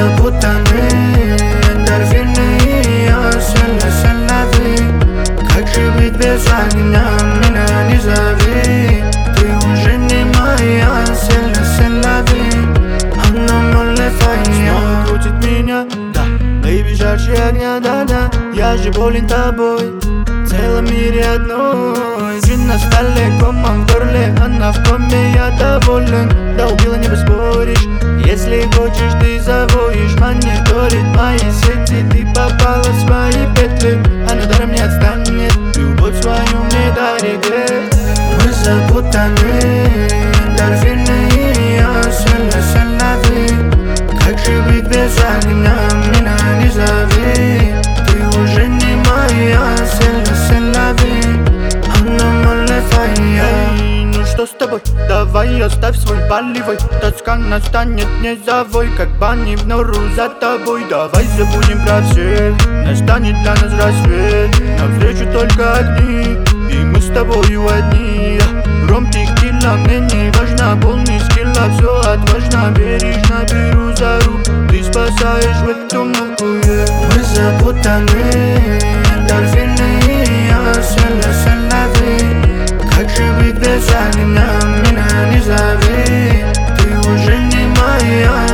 запутаны, эндорфины, и я сель-сель-лови. Как же быть без огня, меня не зови. Ты уже не моя, сель-сель-лови. Она малефая крутит меня, да. Бэйби, жарче огня, да-да. Я же болен тобой, в целом мире одной. Джин на столе, кома в горле, она в коме, я доволен. Да убила, не поспоришь. Если хочешь, ты завоишь. Мониторит мои сети, ты попала в свои петли. Она даром не отстанет, любовь свою мне дарит. Мы запутаны, эндорфины, и я сель-сель-лови. Как же быть без огня, меня не зови. Ты уже не моя, сель-сель-лови. Она малефая. Ну что с тобой? Давай оставь свой болевой. Тоска настанет, не завой, как бани в нору за тобой. Давай забудем про всех, настанет для нас рассвет. Навстречу только огни, и мы с тобою одни. Ром, текила, мне не важно, полный скилла. Все отважно, бережно беру за руку. Ты спасаешь в эту муку, Мы запутаны, эндорфины, и я сель-сель-лови. Как же быть без огня, меня не зови. Ты уже не моя.